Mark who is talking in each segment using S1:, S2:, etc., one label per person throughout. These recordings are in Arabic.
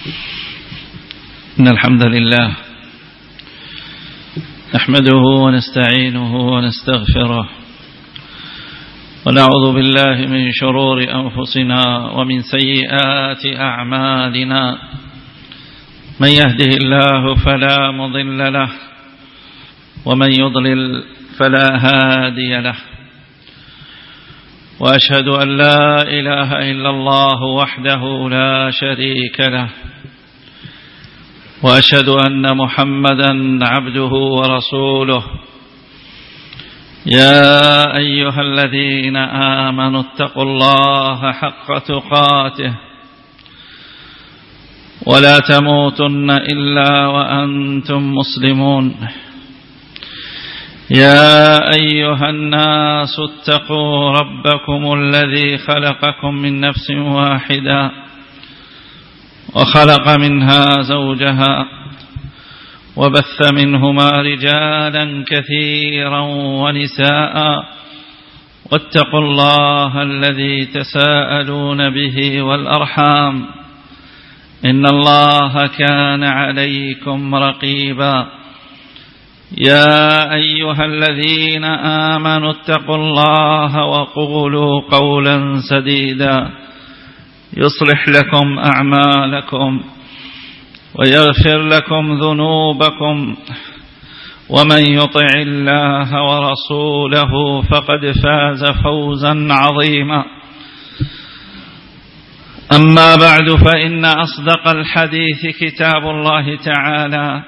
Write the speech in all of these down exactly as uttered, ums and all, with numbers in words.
S1: إن الحمد لله نحمده ونستعينه ونستغفره ونعوذ بالله من شرور أنفسنا ومن سيئات أعمالنا. من يهده الله فلا مضل له ومن يضلل فلا هادي له، وأشهد أن لا إله إلا الله وحده لا شريك له، وأشهد أن محمدا عبده ورسوله. يا أيها الذين آمنوا اتقوا الله حق تقاته ولا تموتن إلا وأنتم مسلمون. يا أيها الناس اتقوا ربكم الذي خلقكم من نفس واحدة وخلق منها زوجها وبث منهما رجالا كثيرا ونساء، واتقوا الله الذي تساءلون به والأرحام إن الله كان عليكم رقيبا. يا أيها الذين آمنوا اتقوا الله وقولوا قولا سديدا يصلح لكم أعمالكم ويغفر لكم ذنوبكم، ومن يطع الله ورسوله فقد فاز فوزا عظيما. أما بعد، فإن أصدق الحديث كتاب الله تعالى،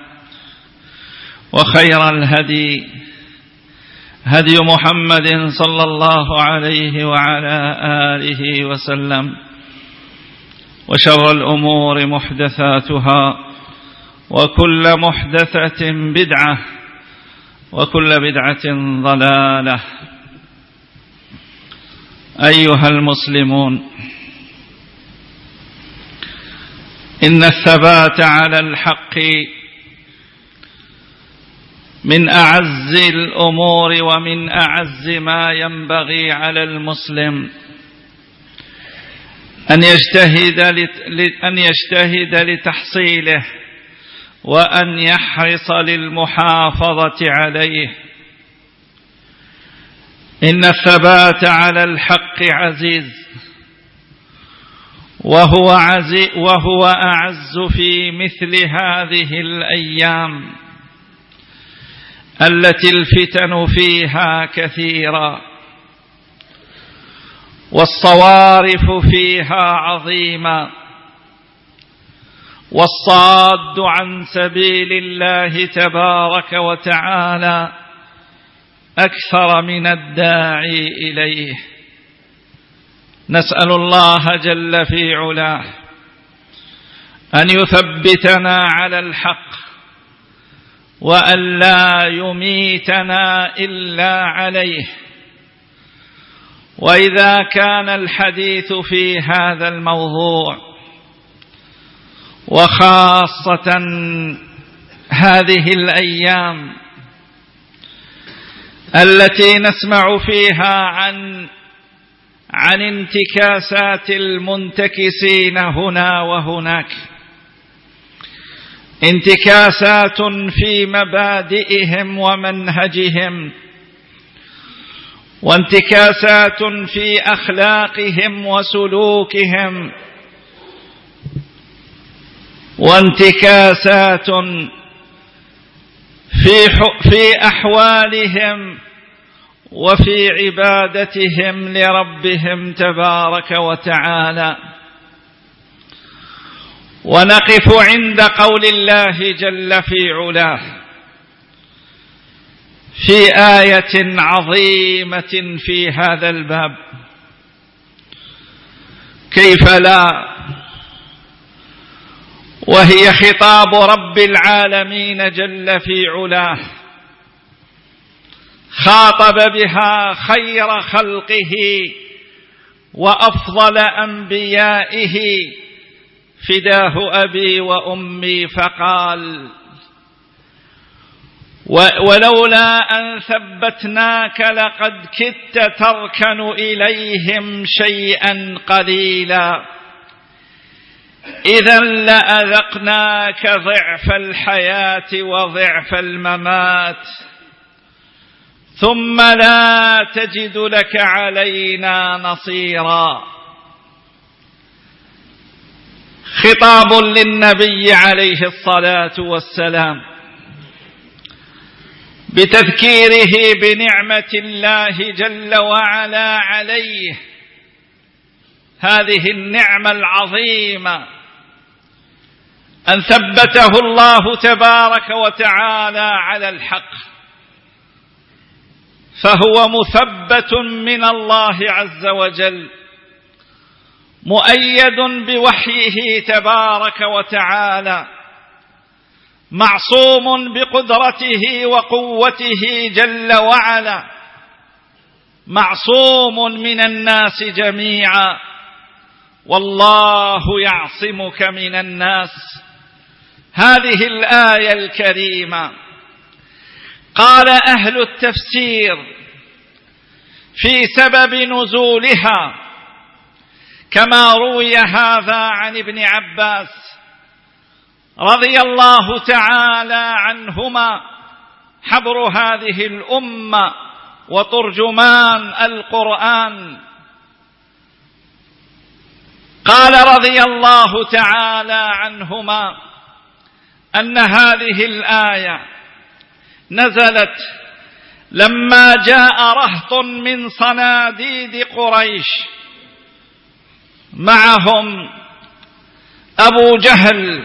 S1: وخير الهدي هدي محمد صلى الله عليه وعلى آله وسلم، وشر الأمور محدثاتها، وكل محدثة بدعة، وكل بدعة ضلالة. أيها المسلمون، إن الثبات على الحق من أعز الأمور ومن أعز ما ينبغي على المسلم أن يجتهد أن يجتهد لتحصيله، وأن يحرص للمحافظة عليه. إن الثبات على الحق عزيز، وهو عزيز وهو أعز في مثل هذه الأيام التي الفتن فيها كثيرة، والصوارف فيها عظيمة، والصاد عن سبيل الله تبارك وتعالى أكثر من الداعي إليه. نسأل الله جل في علاه أن يثبتنا على الحق، وأن لا يميتنا إلا عليه. وإذا كان الحديث في هذا الموضوع، وخاصة هذه الأيام التي نسمع فيها عن عن انتكاسات المنتكسين هنا وهناك، انتكاسات في مبادئهم ومنهجهم، وانتكاسات في أخلاقهم وسلوكهم، وانتكاسات في في أحوالهم وفي عبادتهم لربهم تبارك وتعالى. ونقف عند قول الله جل في علاه في آية عظيمة في هذا الباب: كيف لا، وهي خطاب رب العالمين جل في علاه، خاطب بها خير خلقه وأفضل أنبيائه فداه أبي وأمي، فقال: ولولا أن ثبتناك لقد كدت تركن إليهم شيئا قليلا. إذا لأذقناك ضعف الحياة وضعف الممات ثم لا تجد لك علينا نصيرا. خطاب للنبي عليه الصلاة والسلام بتذكيره بنعمة الله جل وعلا عليه، هذه النعمة العظيمة أن ثبته الله تبارك وتعالى على الحق، فهو مثبت من الله عز وجل، مؤيد بوحيه تبارك وتعالى، معصوم بقدرته وقوته جل وعلا، معصوم من الناس جميعا، والله يعصمك من الناس. هذه الآية الكريمة قال أهل التفسير في سبب نزولها كما روي هذا عن ابن عباس رضي الله تعالى عنهما، حبر هذه الأمة وترجمان القرآن. قال رضي الله تعالى عنهما أن هذه الآية نزلت لما جاء رهط من صناديد قريش معهم أبو جهل،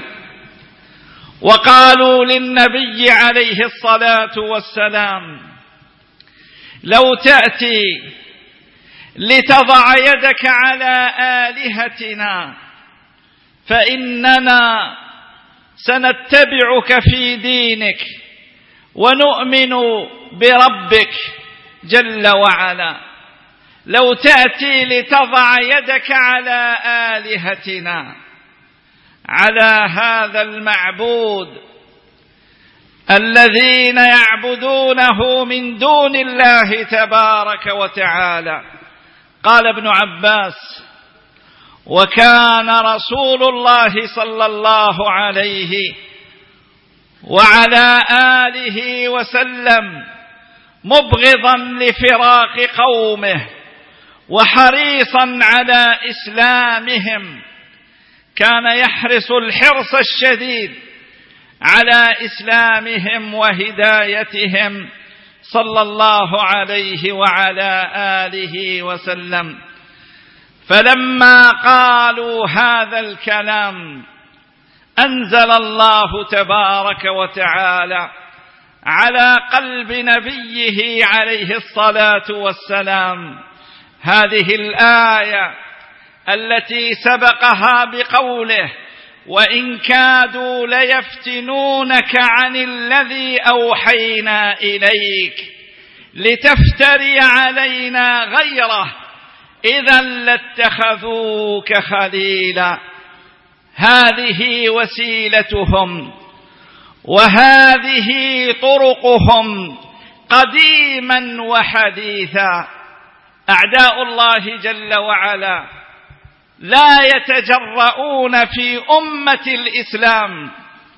S1: وقالوا للنبي عليه الصلاة والسلام: لو تأتي لتضع يدك على آلهتنا فإننا سنتبعك في دينك ونؤمن بربك جل وعلا. لو تأتي لتضع يدك على آلهتنا، على هذا المعبود الذين يعبدونه من دون الله تبارك وتعالى. قال ابن عباس: وكان رسول الله صلى الله عليه وعلى آله وسلم مبغضا لفراق قومه وحريصا على إسلامهم، كان يحرص الحرص الشديد على إسلامهم وهدايتهم صلى الله عليه وعلى آله وسلم. فلما قالوا هذا الكلام أنزل الله تبارك وتعالى على قلب نبيه عليه الصلاة والسلام هذه الآية التي سبقها بقوله: وإن كادوا ليفتنونك عن الذي أوحينا إليك لتفتري علينا غيره إذا لاتخذوك خليلا. هذه وسيلتهم وهذه طرقهم قديما وحديثا. أعداء الله جل وعلا لا يتجرؤون في أمة الإسلام،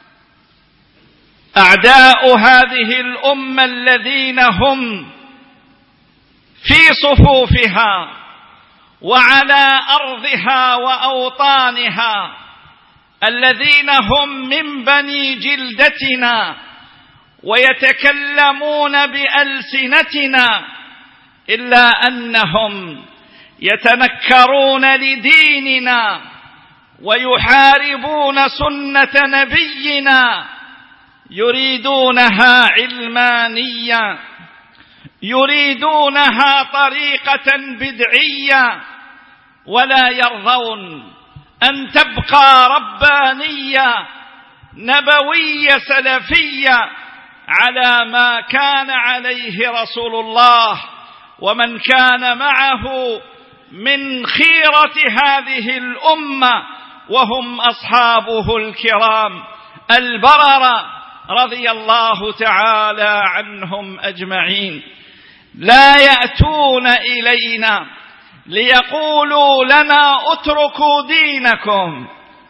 S1: أعداء هذه الأمة الذين هم في صفوفها وعلى أرضها وأوطانها، الذين هم من بني جلدتنا ويتكلمون بألسنتنا، إلا أنهم يتنكرون لديننا ويحاربون سنة نبينا، يريدونها علمانية، يريدونها طريقة بدعية، ولا يرضون أن تبقى ربانية نبوية سلفية على ما كان عليه رسول الله ومن كان معه من خيرة هذه الأمة، وهم أصحابه الكرام البررة رضي الله تعالى عنهم أجمعين. لا يأتون إلينا ليقولوا لنا اتركوا دينكم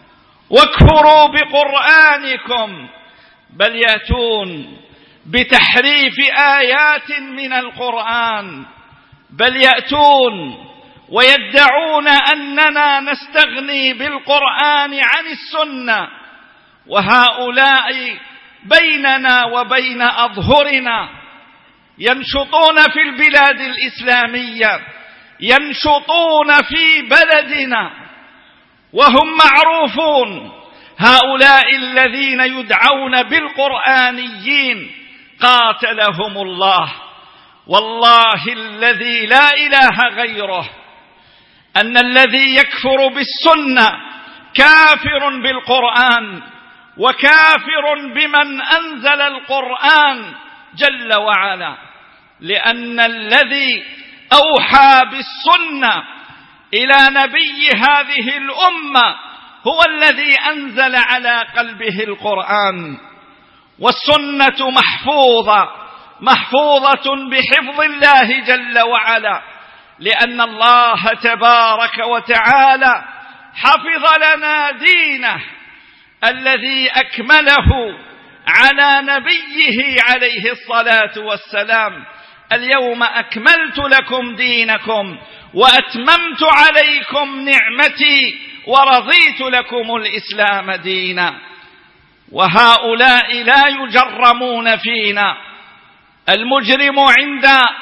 S1: واكفروا بقرآنكم، بل يأتون بتحريف آيات من القرآن، بل يأتون ويدعون أننا نستغني بالقرآن عن السنة، وهؤلاء بيننا وبين أظهرنا ينشطون في البلاد الإسلامية، ينشطون في بلدنا وهم معروفون. هؤلاء الذين يدعون بالقرآنيين قاتلهم الله، والله الذي لا إله غيره، أن الذي يكفر بالسنة كافر بالقرآن وكافر بمن أنزل القرآن جل وعلا، لأن الذي أوحى بالسنة إلى نبي هذه الأمة هو الذي أنزل على قلبه القرآن. والسنة محفوظة محفوظة بحفظ الله جل وعلا، لأن الله تبارك وتعالى حفظ لنا دينه الذي أكمله على نبيه عليه الصلاة والسلام: اليوم أكملت لكم دينكم وأتممت عليكم نعمتي ورضيت لكم الإسلام دينا. وهؤلاء لا يجرمون فينا. المجرم عند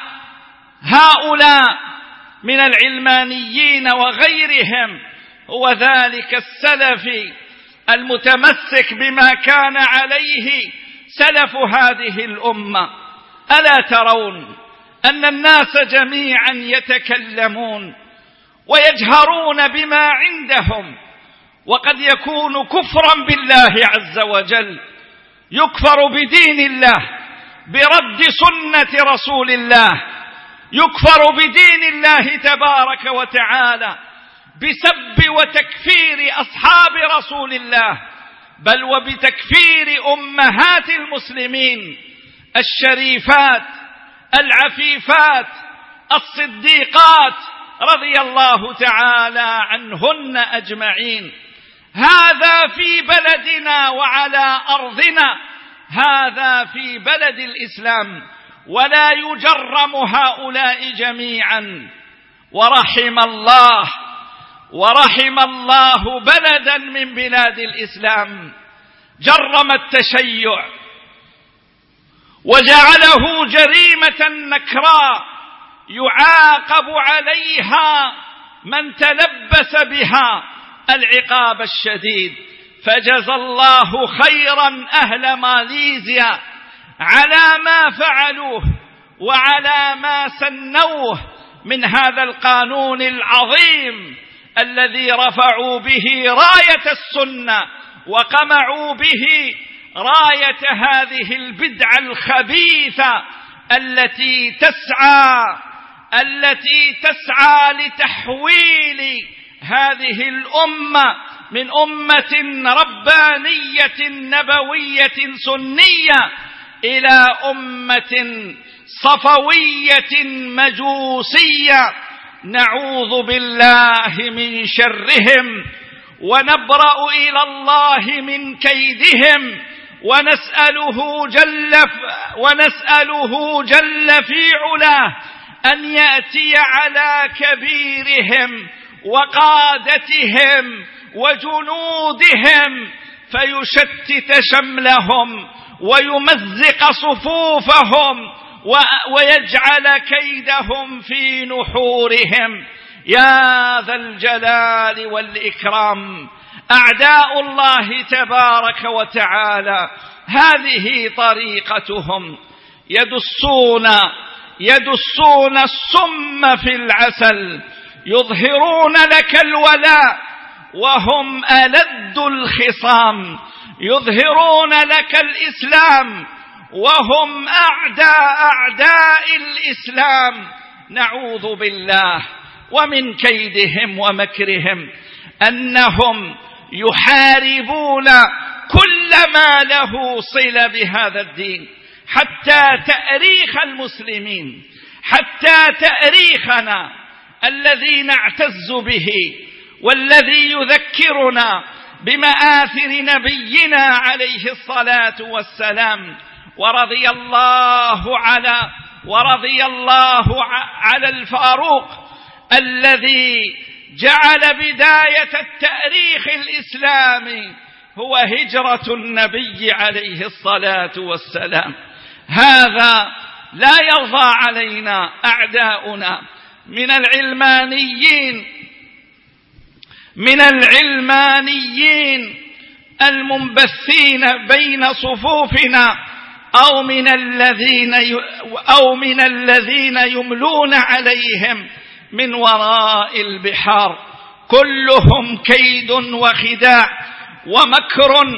S1: هؤلاء من العلمانيين وغيرهم هو ذلك السلفي المتمسك بما كان عليه سلف هذه الأمة. ألا ترون أن الناس جميعا يتكلمون ويجهرون بما عندهم، وقد يكون كفرا بالله عز وجل، يكفر بدين الله برد سنة رسول الله، يكفر بدين الله تبارك وتعالى بسب وتكفير أصحاب رسول الله، بل وبتكفير أمهات المسلمين الشريفات العفيفات الصديقات رضي الله تعالى عنهن أجمعين. هذا في بلدنا وعلى أرضنا، هذا في بلد الإسلام، ولا يجرم هؤلاء جميعا. ورحم الله ورحم الله بلدا من بلاد الإسلام جرم التشيع وجعله جريمة نكراء يعاقب عليها من تلبس بها العقاب الشديد. فجزى الله خيرا أهل ماليزيا على ما فعلوه وعلى ما سنوه من هذا القانون العظيم الذي رفعوا به راية السنة وقمعوا به راية هذه البدعة الخبيثة التي تسعى التي تسعى لتحويل هذه الأمة من أمة ربانية نبوية سنية إلى أمة صفوية مجوسية. نعوذ بالله من شرهم ونبرأ إلى الله من كيدهم، ونسأله جل ونسأله جل في علاه أن يأتي على كبيرهم وقادتهم وجنودهم فيشتت شملهم ويمزق صفوفهم ويجعل كيدهم في نحورهم. يا ذا الجلال والإكرام، أعداء الله تبارك وتعالى هذه طريقتهم، يدسون يدسون السم في العسل، يظهرون لك الولاء وهم ألد الخصام، يظهرون لك الإسلام وهم أعداء أعداء الإسلام. نعوذ بالله ومن كيدهم ومكرهم، أنهم يحاربون كل ما له صلة بهذا الدين، حتى تأريخ المسلمين، حتى تأريخنا الذي نعتز به والذي يذكرنا بمآثر نبينا عليه الصلاة والسلام. ورضي الله على ورضي الله على الفاروق الذي جعل بداية التاريخ الإسلامي هو هجرة النبي عليه الصلاة والسلام. هذا لا يرضى علينا أعداؤنا من العلمانيين من العلمانيين المنبثين بين صفوفنا أو من الذين أو من الذين يملون عليهم من وراء البحار. كلهم كيد وخداع ومكر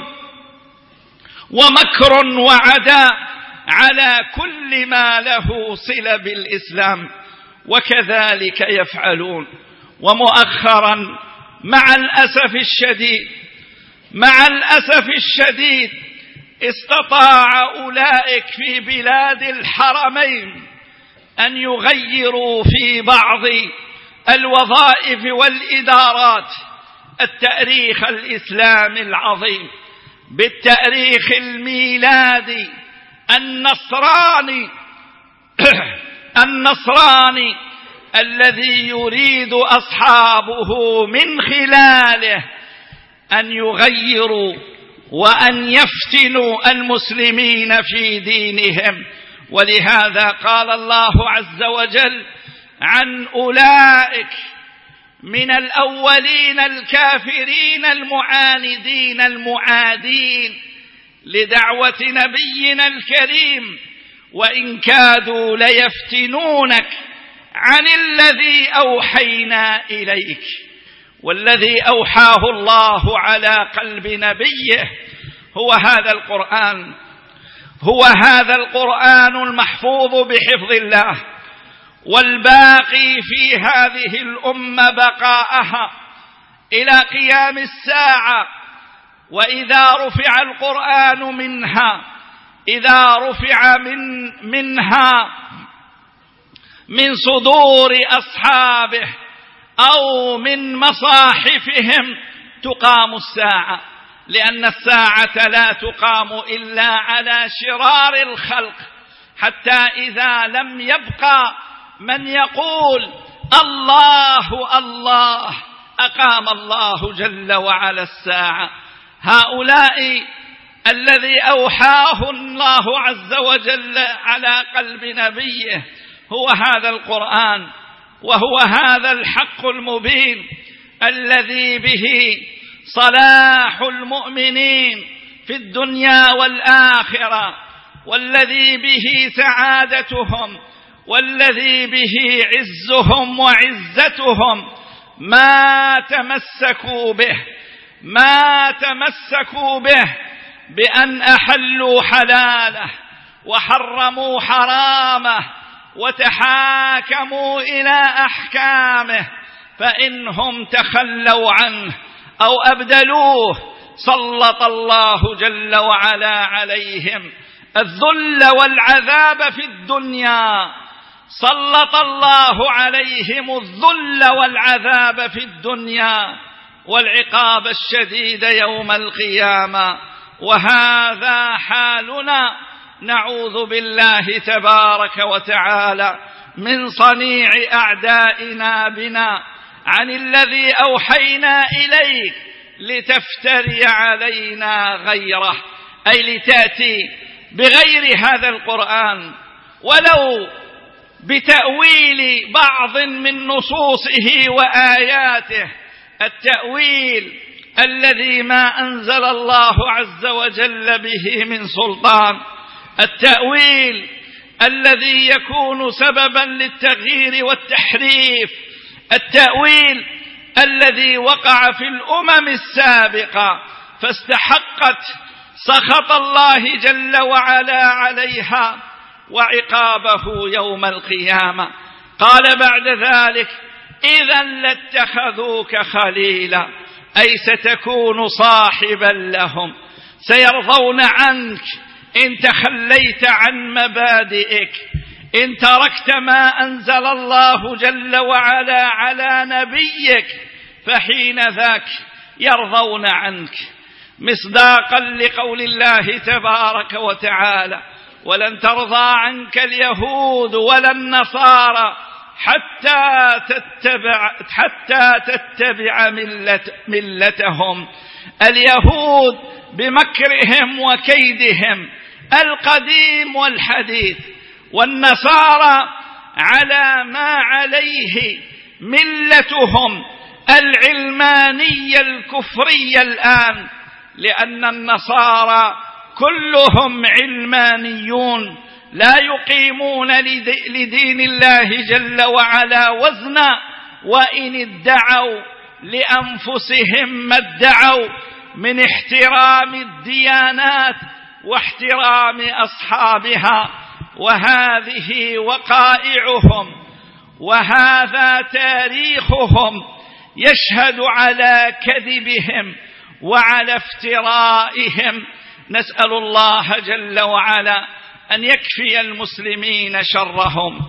S1: ومكر وعداء على كل ما له صلة بالإسلام، وكذلك يفعلون. ومؤخرا مع الأسف الشديد مع الأسف الشديد استطاع أولئك في بلاد الحرمين أن يغيروا في بعض الوظائف والإدارات التاريخ الإسلامي العظيم بالتاريخ الميلادي النصراني النصراني الذي يريد أصحابه من خلاله أن يغيروا وأن يفتنوا المسلمين في دينهم. ولهذا قال الله عز وجل عن أولئك من الأولين الكافرين المعاندين المعادين لدعوة نبينا الكريم وإن كادوا ليفتنونك عن الذي أوحينا إليك. والذي أوحاه الله على قلب نبيه هو هذا القرآن هو هذا القرآن المحفوظ بحفظ الله، والباقي في هذه الأمة بقاءها إلى قيام الساعة. وإذا رفع القرآن منها إذا رفع من منها من صدور أصحابه أو من مصاحفهم تقام الساعة، لأن الساعة لا تقام إلا على شرار الخلق، حتى إذا لم يبقى من يقول الله الله أقام الله جل وعلا الساعة. هؤلاء الذي أوحاه الله عز وجل على قلب نبيه هو هذا القرآن، وهو هذا الحق المبين الذي به صلاح المؤمنين في الدنيا والآخرة، والذي به سعادتهم، والذي به عزهم وعزتهم. ما تمسكوا به ما تمسكوا به بأن أحلوا حلاله وحرموا حرامه وتحاكموا إلى أحكامه، فإنهم تخلوا عنه أو أبدلوه سلط الله جل وعلا عليهم الذل والعذاب في الدنيا سلط الله عليهم الذل والعذاب في الدنيا والعقاب الشديد يوم القيامة. وهذا حالنا، نعوذ بالله تبارك وتعالى من صنيع أعدائنا بنا عن الذي أوحينا إليك لتفتري علينا غيره، أي لتأتي بغير هذا القرآن ولو بتأويل بعض من نصوصه وآياته، التأويل الذي ما أنزل الله عز وجل به من سلطان، التأويل الذي يكون سببا للتغيير والتحريف، التأويل الذي وقع في الأمم السابقة فاستحقت سخط الله جل وعلا عليها وعقابه يوم القيامة. قال بعد ذلك: إذا لاتخذوك خليلا، أي ستكون صاحبا لهم، سيرضون عنك إن تخليت عن مبادئك، إن تركت ما أنزل الله جل وعلا على نبيك، فحين ذاك يرضون عنك، مصداقا لقول الله تبارك وتعالى: ولن ترضى عنك اليهود ولا النصارى حتى تتبع حتى تتبع ملة ملتهم. اليهود بمكرهم وكيدهم القديم والحديث، والنصارى على ما عليه ملتهم العلمانية الكفرية الآن، لأن النصارى كلهم علمانيون لا يقيمون لدين الله جل وعلا وزنا، وإن ادعوا لأنفسهم ما ادعوا من احترام الديانات واحترام أصحابها. وهذه وقائعهم وهذا تاريخهم يشهد على كذبهم وعلى افترائهم. نسأل الله جل وعلا أن يكفي المسلمين شرهم.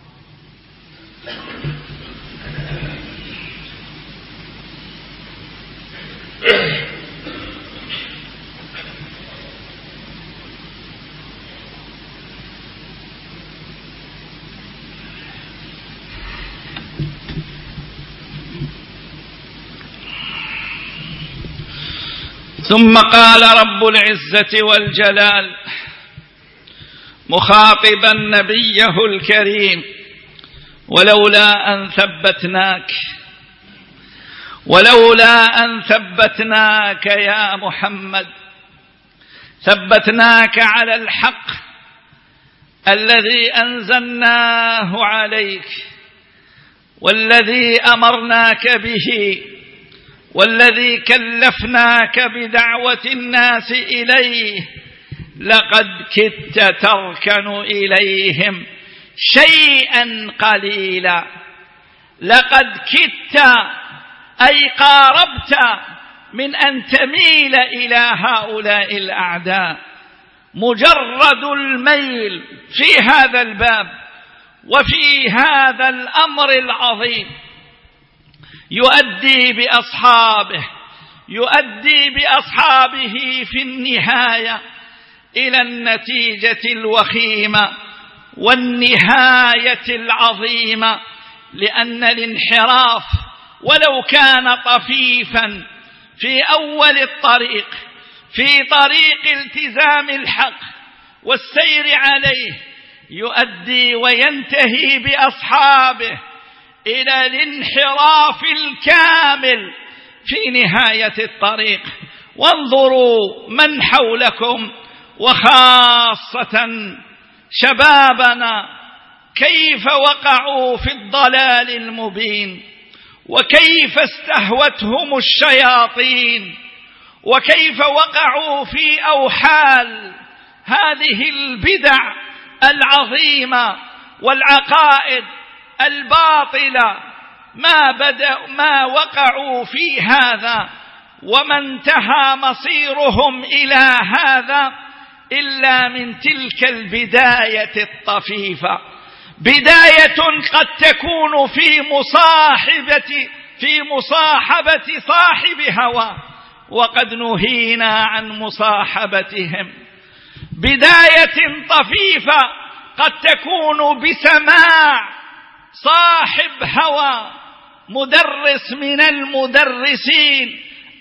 S1: ثم قال رب العزة والجلال مخاطبا نبيه الكريم: ولولا أن ثبتناك ولولا أن ثبتناك يا محمد، ثبتناك على الحق الذي أنزلناه عليك والذي أمرناك به والذي كلفناك بدعوة الناس إليه، لقد كدت تركن إليهم شيئا قليلا. لقد كدت أي قاربت من أن تميل إلى هؤلاء الأعداء. مجرد الميل في هذا الباب وفي هذا الأمر العظيم يؤدي بأصحابه يؤدي بأصحابه في النهاية إلى النتيجة الوخيمة والنهاية العظيمة، لأن الانحراف ولو كان طفيفا في أول الطريق، في طريق التزام الحق والسير عليه، يؤدي وينتهي بأصحابه إلى الانحراف الكامل في نهاية الطريق. وانظروا من حولكم وخاصة شبابنا كيف وقعوا في الضلال المبين، وكيف استهوتهم الشياطين، وكيف وقعوا في أوحال هذه البدع العظيمة والعقائد الباطلة. ما بدأ ما وقعوا في هذا وما انتهى مصيرهم إلى هذا إلا من تلك البداية الطفيفة، بداية قد تكون في مصاحبة في مصاحبة صاحب هوى، وقد نهينا عن مصاحبتهم. بداية طفيفة قد تكون بسماع صاحب هوى، مدرس من المدرسين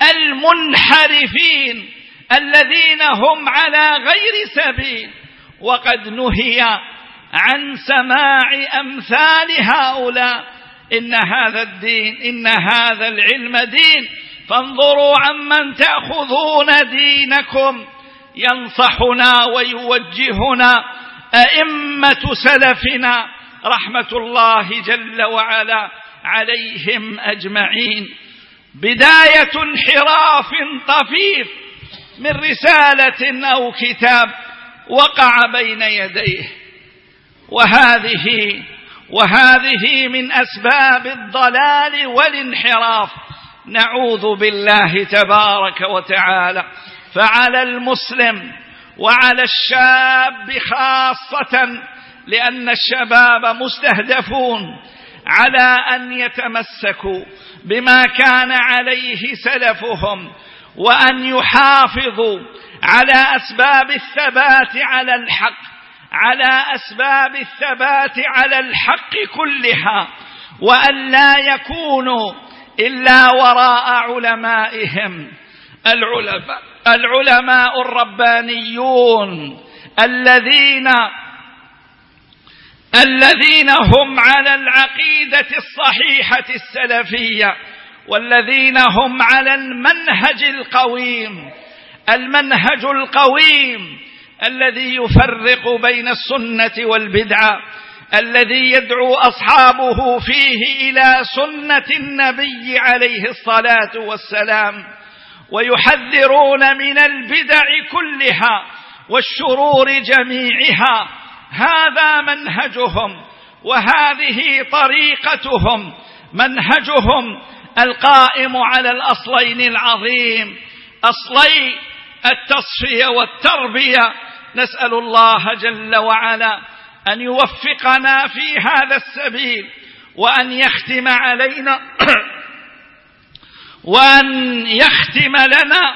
S1: المنحرفين الذين هم على غير سبيل، وقد نهي عن سماع أمثال هؤلاء. إن هذا الدين إن هذا العلم دين، فانظروا عمن تأخذون دينكم. ينصحنا ويوجهنا أئمة سلفنا رحمة الله جل وعلا عليهم أجمعين. بداية انحراف طفيف من رسالة أو كتاب وقع بين يديه، وهذه وهذه من أسباب الضلال والانحراف. نعوذ بالله تبارك وتعالى. فعلى المسلم وعلى الشاب خاصة، لأن الشباب مستهدفون، على أن يتمسكوا بما كان عليه سلفهم، وأن يحافظوا على أسباب الثبات على الحق على أسباب الثبات على الحق كلها، وأن لا يكونوا إلا وراء علمائهم. العلماء, العلماء الربانيون الذين الذين هم على العقيدة الصحيحة السلفية، والذين هم على المنهج القويم المنهج القويم الذي يفرق بين السنة والبدعة، الذي يدعو أصحابه فيه إلى سنة النبي عليه الصلاة والسلام، ويحذرون من البدع كلها والشرور جميعها. هذا منهجهم وهذه طريقتهم، منهجهم القائم على الأصلين العظيم، أصلي التصفية والتربية. نسأل الله جل وعلا أن يوفقنا في هذا السبيل، وأن يختم علينا وأن يختم لنا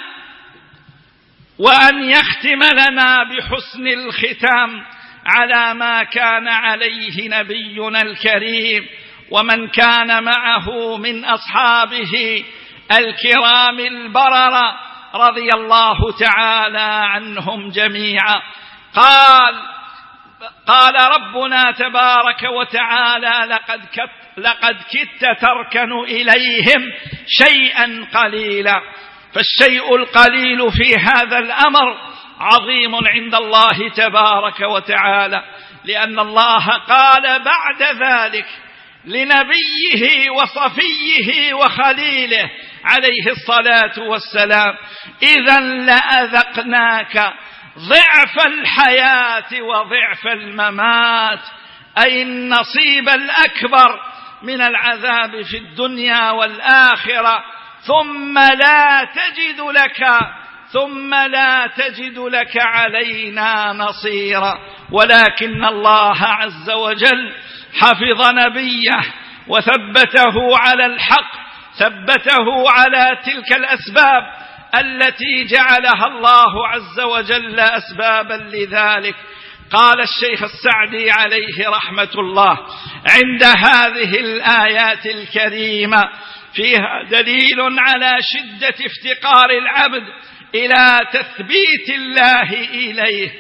S1: وأن يختم لنا بحسن الختام على ما كان عليه نبينا الكريم ومن كان معه من أصحابه الكرام البررة رضي الله تعالى عنهم جميعا. قال قال ربنا تبارك وتعالى: لقد كت لقد كدت تركن إليهم شيئا قليلا. فالشيء القليل في هذا الأمر عظيم عند الله تبارك وتعالى، لأن الله قال بعد ذلك لنبيه وصفيه وخليله عليه الصلاة والسلام: إذا لأذقناك ضعف الحياة وضعف الممات، أي النصيب الأكبر من العذاب في الدنيا والآخرة، ثم لا تجد لك ثم لا تجد لك علينا نصيرا. ولكن الله عز وجل حفظ نبيه وثبته على الحق، ثبته على تلك الأسباب التي جعلها الله عز وجل أسبابا لذلك. قال الشيخ السعدي عليه رحمة الله عند هذه الآيات الكريمة: فيها دليل على شدة افتقار العبد إلى تثبيت الله إليه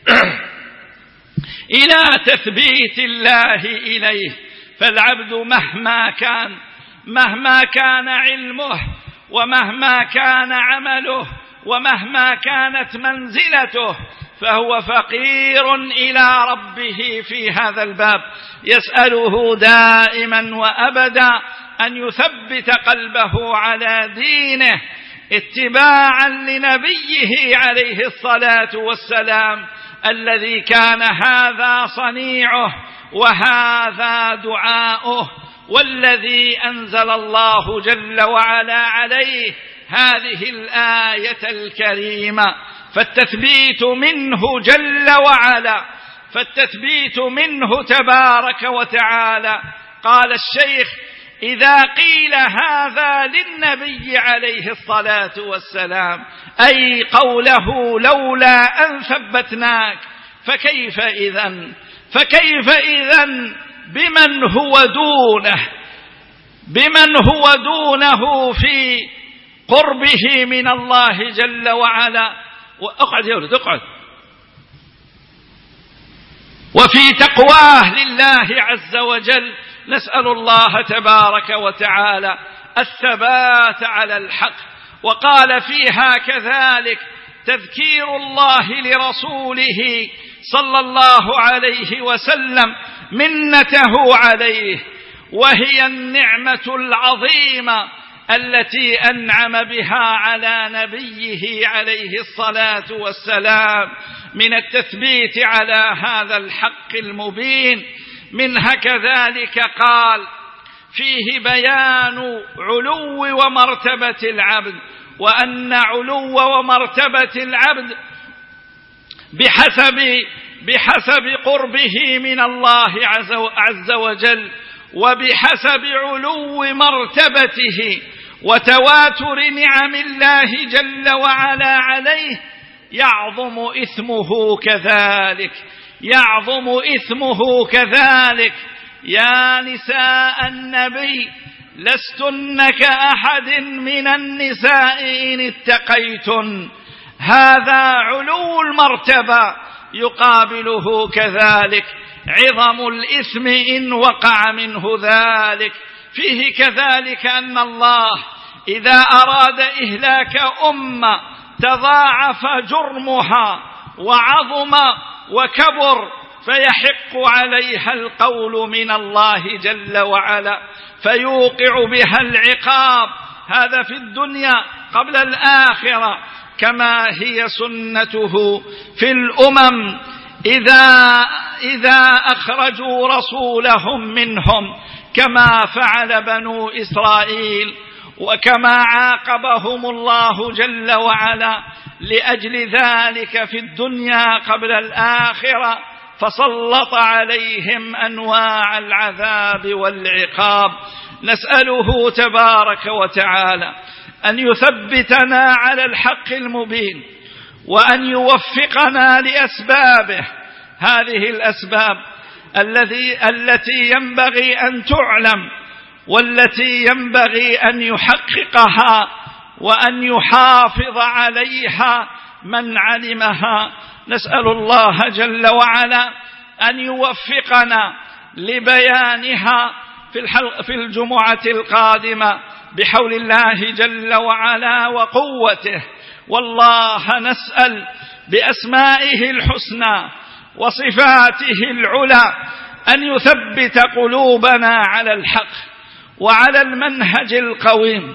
S1: إلى تثبيت الله إليه فالعبد مهما كان مهما كان علمه، ومهما كان عمله، ومهما كانت منزلته، فهو فقير إلى ربه في هذا الباب، يسأله دائما وأبدا أن يثبت قلبه على دينه اتباعا لنبيه عليه الصلاة والسلام، الذي كان هذا صنيعه وهذا دعاؤه، والذي أنزل الله جل وعلا عليه هذه الآية الكريمة. فالتثبيت منه جل وعلا فالتثبيت منه تبارك وتعالى. قال الشيخ: إذا قيل هذا للنبي عليه الصلاة والسلام، أي قوله لولا أن ثبتناك، فكيف إذن فكيف إذن بمن هو دونه بمن هو دونه في قربه من الله جل وعلا. واقعد يا ولد اقعد. وفي تقواه لله عز وجل. نسأل الله تبارك وتعالى الثبات على الحق. وقال فيها كذلك تذكير الله لرسوله صلى الله عليه وسلم منته عليه، وهي النعمة العظيمة التي أنعم بها على نبيه عليه الصلاة والسلام من التثبيت على هذا الحق المبين. منها كذلك قال: فيه بيان علو ومرتبة العبد، وأن علو ومرتبة العبد بحسب بحسب قربه من الله عز وجل وبحسب علو مرتبته وتواتر نعم الله جل وعلا عليه يعظم إثمه كذلك، يعظم إثمه كذلك. يا نساء النبي لستن كأحد من النساء إن اتقيتن، هذا علو المرتبة، يقابله كذلك عظم الإثم إن وقع منه ذلك. فيه كذلك أن الله إذا أراد إهلاك أمة تضاعف جرمها وعظم وكبر، فيحق عليها القول من الله جل وعلا فيوقع بها العقاب، هذا في الدنيا قبل الآخرة، كما هي سنته في الأمم إذا, إذا أخرجوا رسولهم منهم، كما فعل بنو إسرائيل، وكما عاقبهم الله جل وعلا لأجل ذلك في الدنيا قبل الآخرة، فسلط عليهم أنواع العذاب والعقاب. نسأله تبارك وتعالى أن يثبتنا على الحق المبين، وأن يوفقنا لأسبابه، هذه الأسباب الذي التي ينبغي أن تعلم والتي ينبغي أن يحققها وأن يحافظ عليها من علمها. نسأل الله جل وعلا أن يوفقنا لبيانها في في الجمعة القادمة بحول الله جل وعلا وقوته. والله نسأل بأسمائه الحسنى وصفاته العلى أن يثبت قلوبنا على الحق وعلى المنهج القويم،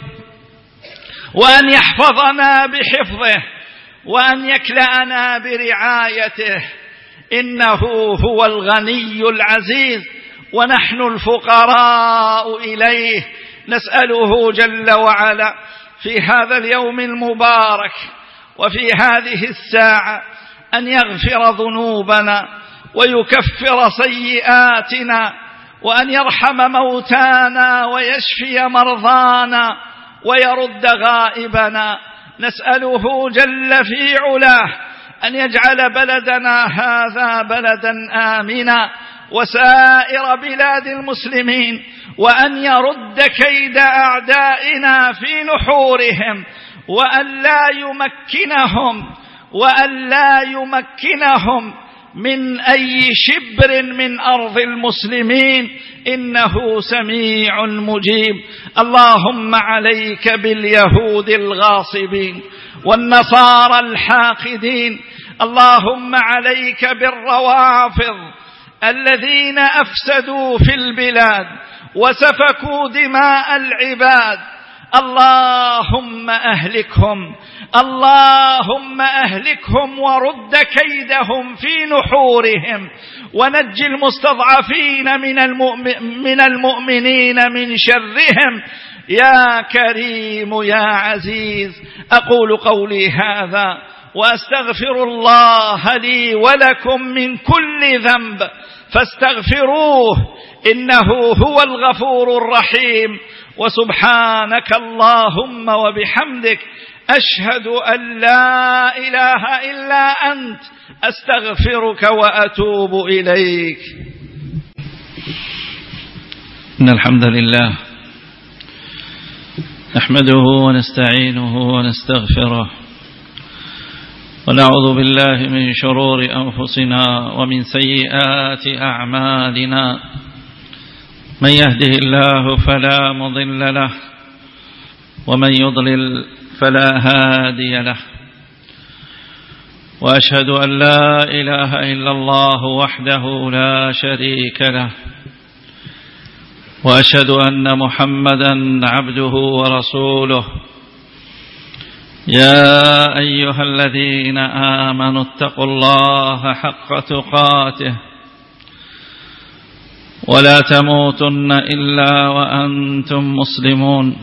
S1: وأن يحفظنا بحفظه، وأن يكلأنا برعايته، إنه هو الغني العزيز ونحن الفقراء إليه. نسأله جل وعلا في هذا اليوم المبارك وفي هذه الساعة أن يغفر ذنوبنا ويكفر سيئاتنا، وأن يرحم موتانا ويشفي مرضانا ويرد غائبنا. نسأله جل في علاه أن يجعل بلدنا هذا بلدا آمنا وسائر بلاد المسلمين، وأن يرد كيد أعدائنا في نحورهم، وأن لا يمكنهم وأن لا يمكنهم من أي شبر من أرض المسلمين، إنه سميع مجيب. اللهم عليك باليهود الغاصبين والنصارى الحاقدين، اللهم عليك بالروافض الذين أفسدوا في البلاد وسفكوا دماء العباد، اللهم أهلكهم، اللهم أهلكهم ورد كيدهم في نحورهم، ونج المستضعفين من, من المؤمنين من شرهم يا كريم يا عزيز. أقول قولي هذا وأستغفر الله لي ولكم من كل ذنب فاستغفروه إنه هو الغفور الرحيم. وسبحانك اللهم وبحمدك أشهد أن لا إله إلا أنت أستغفرك وأتوب إليك.
S2: إن الحمد لله نحمده ونستعينه ونستغفره، ونعوذ بالله من شرور أنفسنا ومن سيئات أعمالنا، من يهده الله فلا مضل له ومن يضلل فلا هادي له، وأشهد أن لا إله إلا الله وحده لا شريك له، وأشهد أن محمدا عبده ورسوله. يا أيها الذين آمنوا اتقوا الله حق تقاته ولا تموتن إلا وأنتم مسلمون.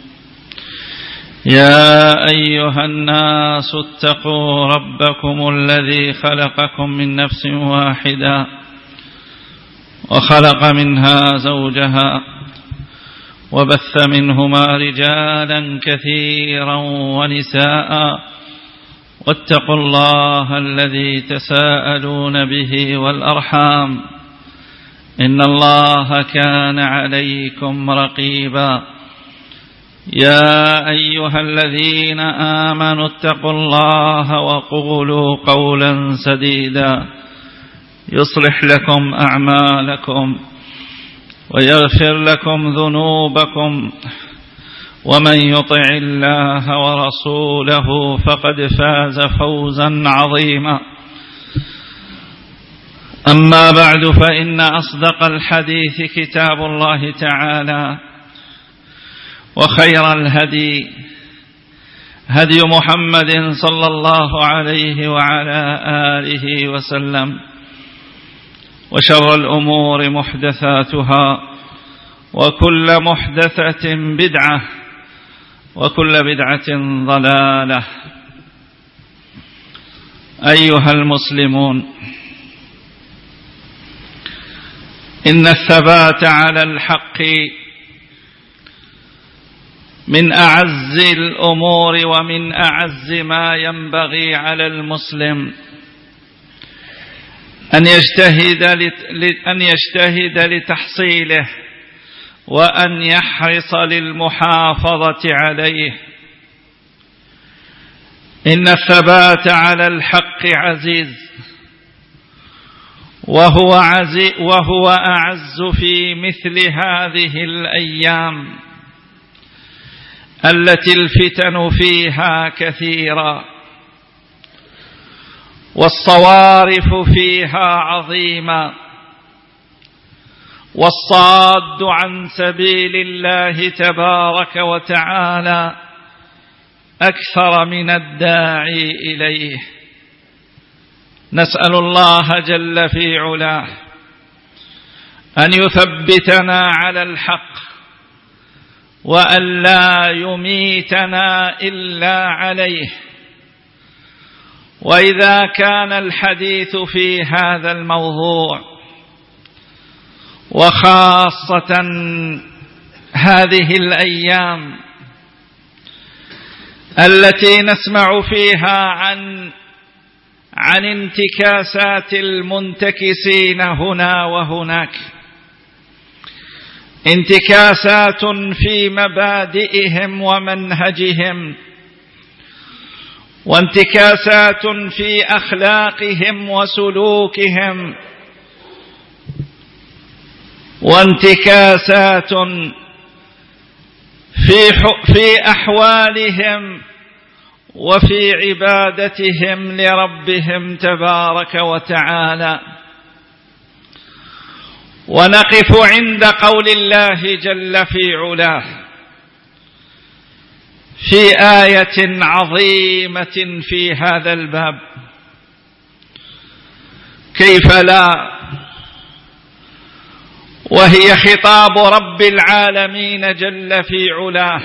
S2: يا أيها الناس اتقوا ربكم الذي خلقكم من نفس واحدة وخلق منها زوجها وبث منهما رجالا كثيرا ونساء واتقوا الله الذي تساءلون به والأرحام إن الله كان عليكم رقيبا يا أيها الذين آمنوا اتقوا الله وقولوا قولا سديدا يصلح لكم أعمالكم ويغفر لكم ذنوبكم ومن يطع الله ورسوله فقد فاز فوزا عظيما أما بعد فإن أصدق الحديث كتاب الله تعالى وخير الهدي هدي محمد صلى الله عليه وعلى آله وسلم وشر الأمور محدثاتها وكل محدثة بدعة وكل بدعة ضلالة. أيها المسلمون، إن الثبات على الحق من أعز الأمور ومن أعز ما ينبغي على المسلم أن يجتهد أن يجتهد لتحصيله وأن يحرص للمحافظة عليه. إن الثبات على الحق عزيز وهو عزيز وهو أعز في مثل هذه الأيام التي الفتن فيها كثيرة والصوارف فيها عظيمة والصاد عن سبيل الله تبارك وتعالى أكثر من الداعي إليه. نسأل الله جل في علاه أن يثبتنا على الحق وأن لا يميتنا إلا عليه. وإذا كان الحديث في هذا الموضوع وخاصة هذه الأيام التي نسمع فيها عن عن انتكاسات المنتكسين هنا وهناك، انتكاسات في مبادئهم ومنهجهم، وانتكاسات في أخلاقهم وسلوكهم، وانتكاسات في في أحوالهم وفي عبادتهم لربهم تبارك وتعالى. ونقف عند قول الله جل في علاه في آية عظيمة في هذا الباب: كيف لا، وهي خطاب رب العالمين جل في علاه،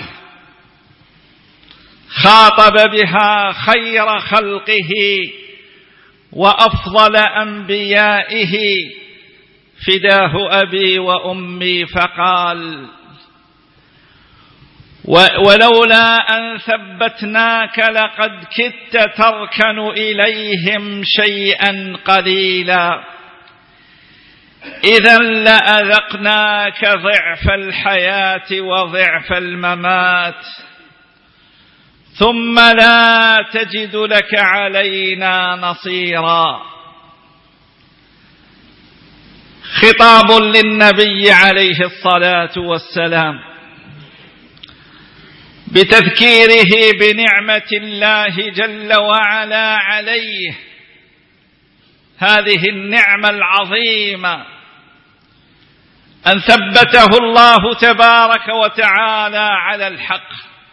S2: خاطب بها خير خلقه وأفضل أنبيائه فداه أبي وأمي، فقال: ولولا أن ثبتناك لقد كدت تركن إليهم شيئا قليلا إذا لأذقناك ضعف الحياة وضعف الممات ثم لا تجد لك علينا نصيرا. خطاب للنبي عليه الصلاة والسلام بتذكيره بنعمة الله جل وعلا عليه، هذه النعمة العظيمة أن ثبته الله تبارك وتعالى على الحق،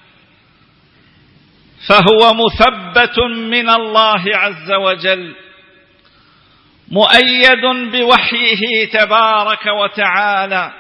S2: فهو مثبت من الله عز وجل، مؤيد بوحيه تبارك وتعالى،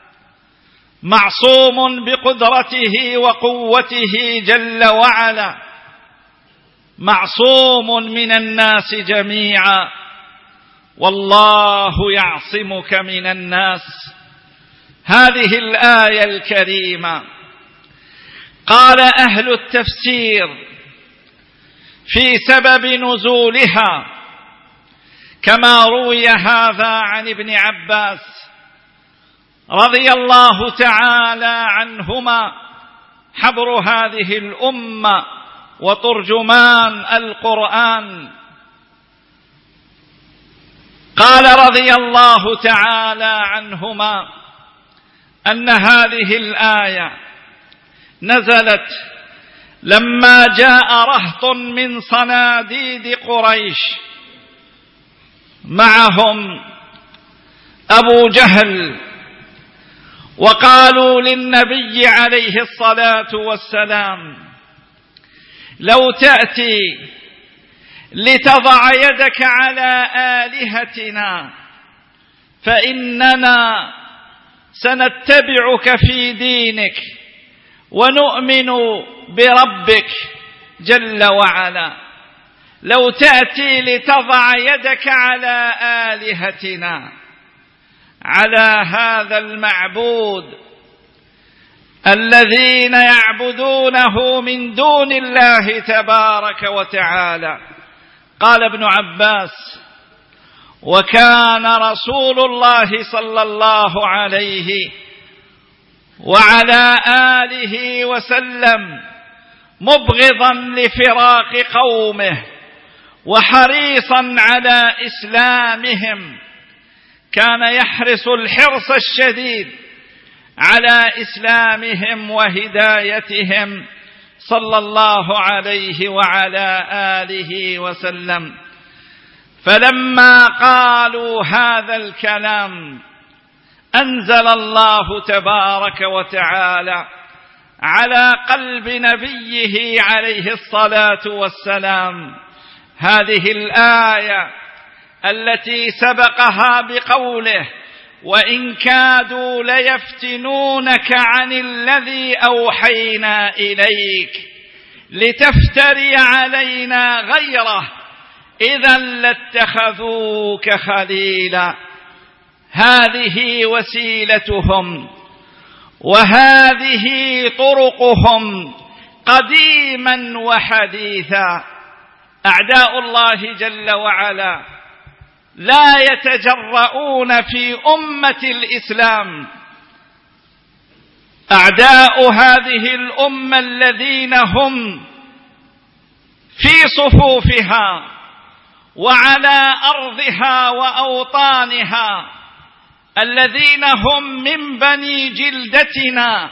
S2: معصوم بقدرته وقوته جل وعلا، معصوم من الناس جميعا،
S1: والله يعصمك من الناس. هذه الآية الكريمة قال أهل التفسير في سبب نزولها كما روي هذا عن ابن عباس رضي الله تعالى عنهما حبر هذه الأمة وترجمان القرآن. قال رضي الله تعالى عنهما أن هذه الآية نزلت لما جاء رهط من صناديد قريش معهم أبو جهل، وقالوا للنبي عليه الصلاة والسلام: لو تأتي لتضع يدك على آلهتنا فإننا سنتبعك في دينك ونؤمن بربك جل وعلا. لو تأتي لتضع يدك على آلهتنا، على هذا المعبود الذين يعبدونه من دون الله تبارك وتعالى. قال ابن عباس: وكان رسول الله صلى الله عليه وعلى آله وسلم مبغضا لفراق قومه وحريصا على إسلامهم، كان يحرص الحرص الشديد على إسلامهم وهدايتهم صلى الله عليه وعلى آله وسلم. فلما قالوا هذا الكلام أنزل الله تبارك وتعالى على قلب نبيه عليه الصلاة والسلام هذه الآية التي سبقها بقوله: وإن كادوا ليفتنونك عن الذي أوحينا إليك لتفتري علينا غيره إذا لاتخذوك خليلا. هذه وسيلتهم وهذه طرقهم قديما وحديثا. أعداء الله جل وعلا لا يتجرؤون في أمة الإسلام. أعداء هذه الأمة الذين هم في صفوفها وعلى أرضها وأوطانها، الذين هم من بني جلدتنا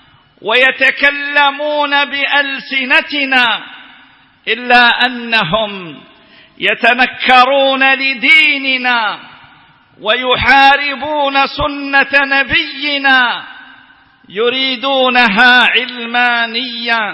S1: ويتكلمون بألسنتنا، إلا أنهم يتنكرون لديننا ويحاربون سنة نبينا، يريدونها علمانية،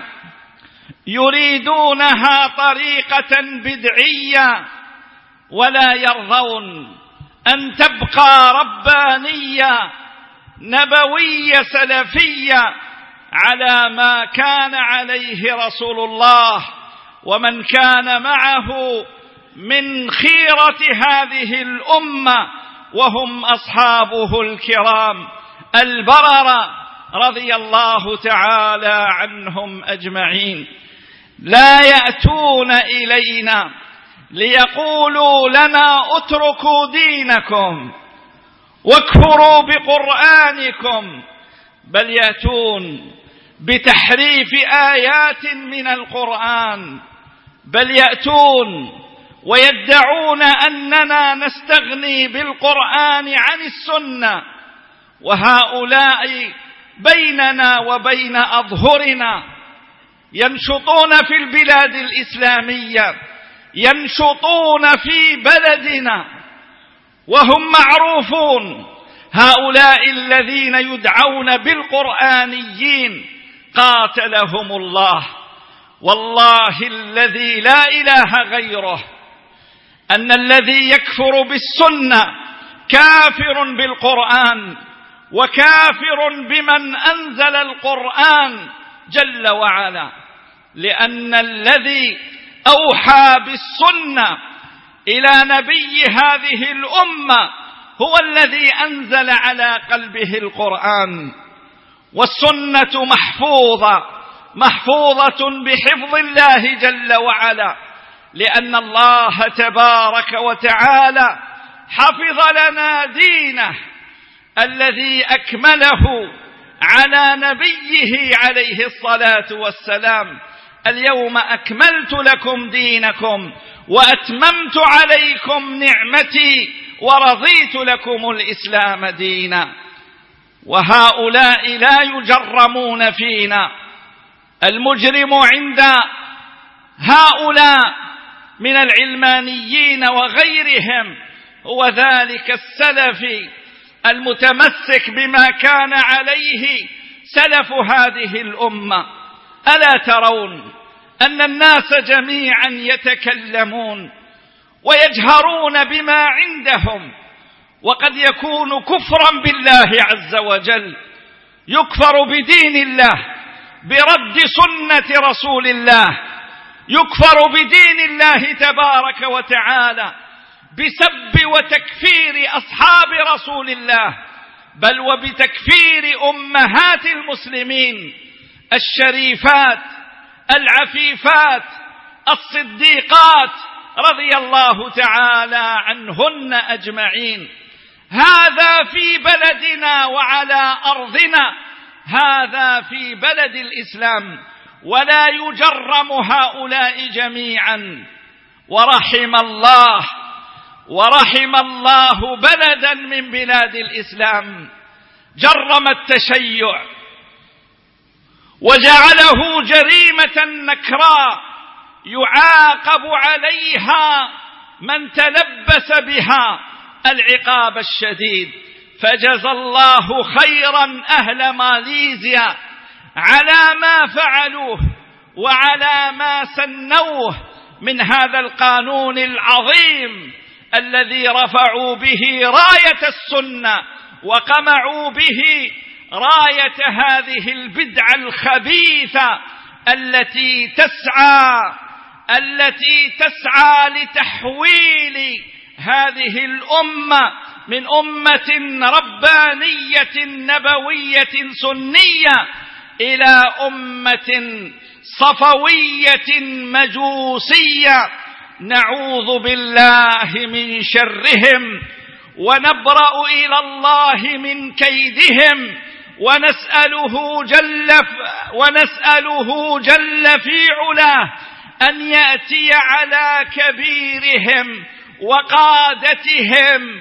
S1: يريدونها طريقة بدعية، ولا يرضون أن تبقى ربانية نبوية سلفية على ما كان عليه رسول الله ومن كان معه من خيرة هذه الأمة، وهم أصحابه الكرام البررة رضي الله تعالى عنهم أجمعين. لا يأتون إلينا ليقولوا لنا اتركوا دينكم واكفروا بقرآنكم، بل يأتون بتحريف آيات من القرآن، بل يأتون ويدعون أننا نستغني بالقرآن عن السنة، وهؤلاء بيننا وبين أظهرنا ينشطون في البلاد الإسلامية، ينشطون في بلدنا وهم معروفون. هؤلاء الذين يدعون بالقرآنيين قاتلهم الله، والله الذي لا إله غيره، أن الذي يكفر بالسنة كافر بالقرآن وكافر بمن أنزل القرآن جل وعلا، لأن الذي أوحى بالسنة إلى نبي هذه الأمة هو الذي أنزل على قلبه القرآن، والسنة محفوظة محفوظة بحفظ الله جل وعلا، لأن الله تبارك وتعالى حفظ لنا دينه الذي أكمله على نبيه عليه الصلاة والسلام: اليوم أكملت لكم دينكم وأتممت عليكم نعمتي ورضيت لكم الإسلام دينا. وهؤلاء لا يجرمون فينا. المجرم عند هؤلاء من العلمانيين وغيرهم هو ذلك السلفي المتمسك بما كان عليه سلف هذه الأمة. ألا ترون أن الناس جميعا يتكلمون ويجهرون بما عندهم، وقد يكون كفرا بالله عز وجل، يكفر بدين الله برد سنة رسول الله، يكفر بدين الله تبارك وتعالى بسب وتكفير أصحاب رسول الله، بل وبتكفير أمهات المسلمين الشريفات العفيفات الصديقات رضي الله تعالى عنهن أجمعين. هذا في بلدنا وعلى أرضنا، هذا في بلد الإسلام، ولا يجرم هؤلاء جميعا. ورحم الله ورحم الله بلدا من بلاد الإسلام جرم التشيع وجعله جريمة نكراء يعاقب عليها من تلبس بها العقاب الشديد. فجزى الله خيرا أهل ماليزيا على ما فعلوه وعلى ما سنوه من هذا القانون العظيم الذي رفعوا به راية السنة وقمعوا به راية هذه البدعة الخبيثة التي تسعى التي تسعى لتحويل هذه الأمة من أمة ربانية نبوية سنية إلى أمة صفوية مجوسية. نعوذ بالله من شرهم ونبرأ إلى الله من كيدهم، ونسأله جل ونسأله جل في علاه أن يأتي على كبيرهم وقادتهم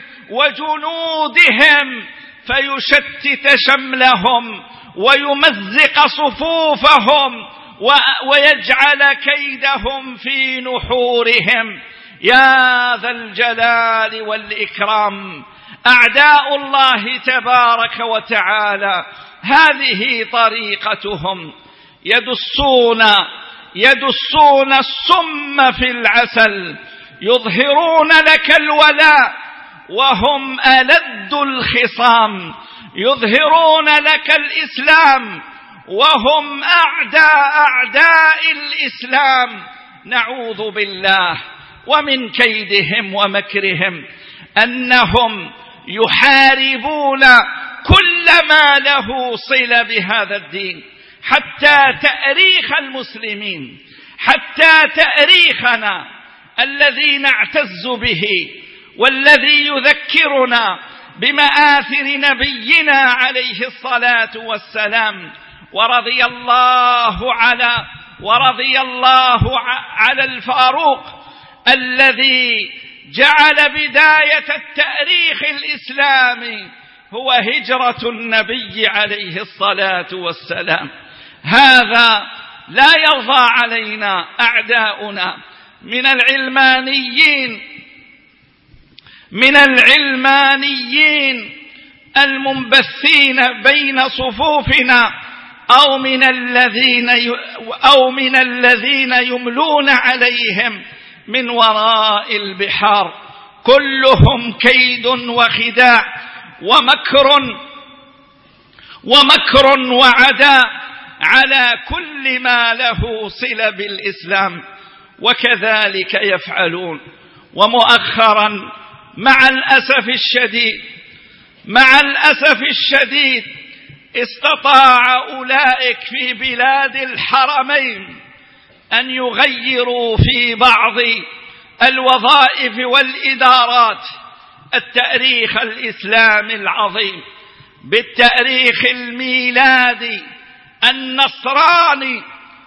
S1: وجنودهم فيشتت شملهم ويمزق صفوفهم ويجعل كيدهم في نحورهم. يا ذا الجلال والإكرام، أعداء الله تبارك وتعالى هذه طريقتهم، يدسون يدسون السم في العسل، يظهرون لك الولاء وهم ألد الخصام، يظهرون لك الإسلام وهم أعداء أعداء الإسلام. نعوذ بالله ومن كيدهم ومكرهم، أنهم يحاربون كل ما له صلة بهذا الدين، حتى تأريخ المسلمين، حتى تأريخنا الذي نعتز به والذي يذكرنا بمآثر نبينا عليه الصلاة والسلام. ورضي الله على ورضي الله على الفاروق الذي جعل بداية التأريخ الإسلامي هو هجرة النبي عليه الصلاة والسلام. هذا لا يرضى علينا أعداؤنا من العلمانيين من العلمانيين المنبثين بين صفوفنا، أو من الذين أو من الذين يملون عليهم من وراء البحار. كلهم كيد وخداع ومكر ومكر وعداء على كل ما له صلة بالإسلام، وكذلك يفعلون. ومؤخرا مع الأسف الشديد مع الأسف الشديد استطاع أولئك في بلاد الحرمين أن يغيروا في بعض الوظائف والإدارات التاريخ الإسلامي العظيم بالتاريخ الميلادي النصراني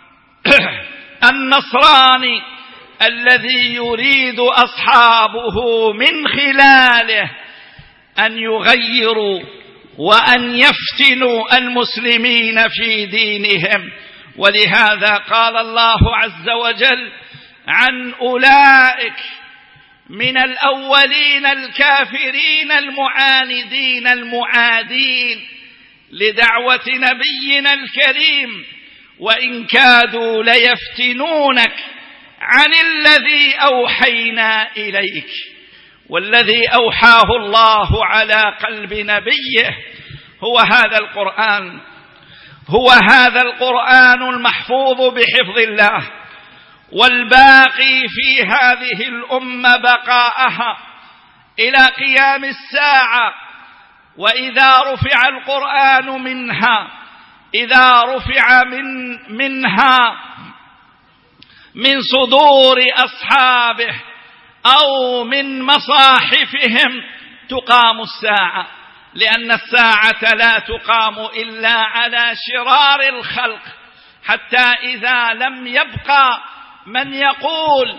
S1: النصراني الذي يريد أصحابه من خلاله أن يغيروا وأن يفتنوا المسلمين في دينهم. ولهذا قال الله عز وجل عن أولئك من الأولين الكافرين المعاندين المعادين لدعوة نبينا الكريم وإن كادوا ليفتنونك عن الذي أوحينا إليك. والذي أوحاه الله على قلب نبيه هو هذا القرآن هو هذا القرآن المحفوظ بحفظ الله، والباقي في هذه الأمة بقاءها إلى قيام الساعة. وإذا رفع القرآن منها إذا رفع من منها من صدور أصحابه أو من مصاحفهم تقام الساعة، لأن الساعة لا تقام إلا على شرار الخلق، حتى إذا لم يبقى من يقول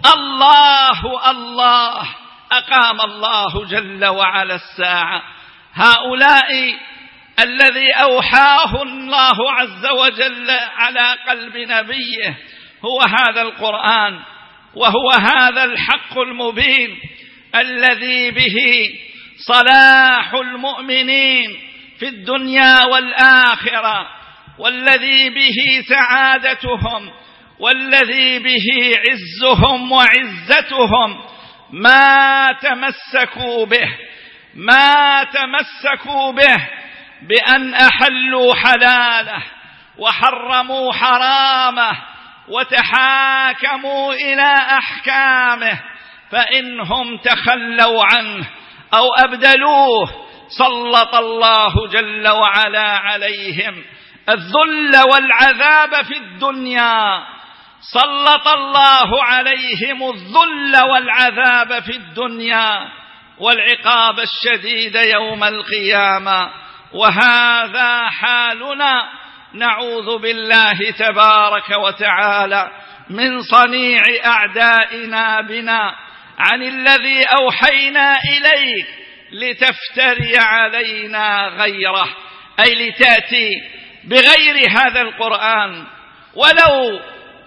S1: الله الله أقام الله جل وعلا الساعة. هؤلاء الذي أوحاه الله عز وجل على قلب نبيه هو هذا القرآن، وهو هذا الحق المبين الذي به صلاح المؤمنين في الدنيا والآخرة، والذي به سعادتهم، والذي به عزهم وعزتهم. ما تمسكوا به ما تمسكوا به بأن أحلوا حلاله وحرموا حرامه وتحاكموا إلى أحكامه، فإنهم تخلوا عنه أو أبدلوه سلط الله جل وعلا عليهم الذل والعذاب في الدنيا سلط الله عليهم الذل والعذاب في الدنيا والعقاب الشديد يوم القيامة. وهذا حالنا، نعوذ بالله تبارك وتعالى من صنيع أعدائنا بنا عن الذي أوحينا إليك لتفتري علينا غيره، أي لتأتي بغير هذا القرآن ولو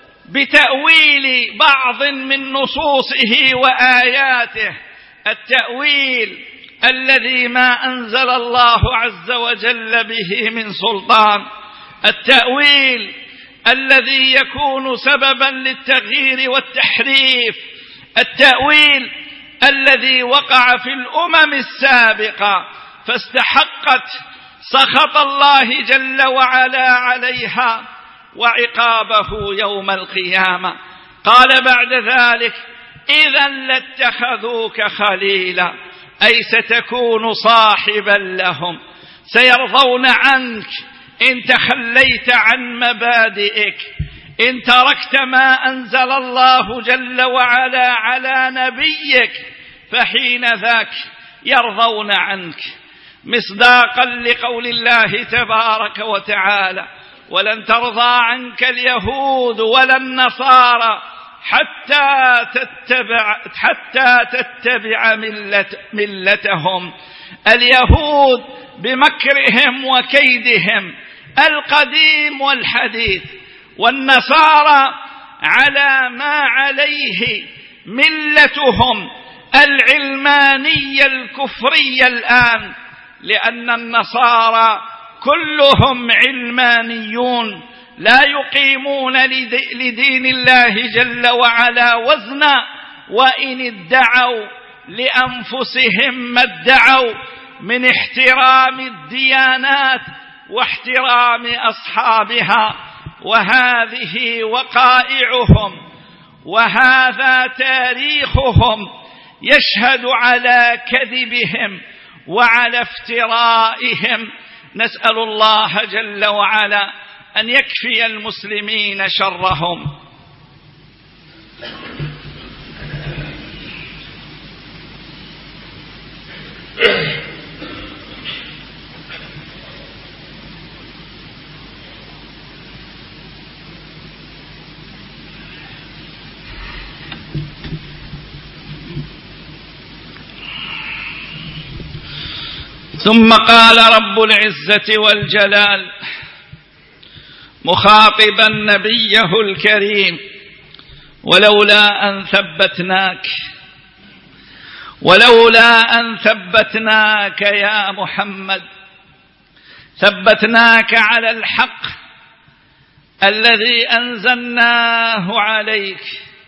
S1: بتأويل بعض من نصوصه وآياته، التأويل الذي ما أنزل الله عز وجل به من سلطان، التأويل الذي يكون سببا للتغيير والتحريف، التأويل الذي وقع في الأمم السابقة فاستحقت سخط الله جل وعلا عليها وعقابه يوم القيامة. قال بعد ذلك: إذا لاتخذوك خليلا، أي ستكون صاحبا لهم، سيرضون عنك إن تخليت عن مبادئك، إن تركت ما أنزل الله جل وعلا على نبيك، فحين ذاك يرضون عنك، مصداقا لقول الله تبارك وتعالى: ولن ترضى عنك اليهود ولا النصارى حتى تتبع حتى تتبع ملة ملتهم. اليهود بمكرهم وكيدهم القديم والحديث، والنصارى على ما عليه ملتهم العلمانية الكفرية الآن، لأن النصارى كلهم علمانيون لا يقيمون لدين الله جل وعلا وزنا، وإن ادعوا لأنفسهم ما ادعوا من احترام الديانات واحترام أصحابها. وهذه وقائعهم وهذا تاريخهم يشهد على كذبهم وعلى افترائهم. نسأل الله جل وعلا أن يكفي المسلمين شرهم. ثم قال رب العزة والجلال مخاطبا نبيه الكريم: ولولا أن ثبتناك ولولا أن ثبتناك يا محمد، ثبتناك على الحق الذي أنزلناه عليك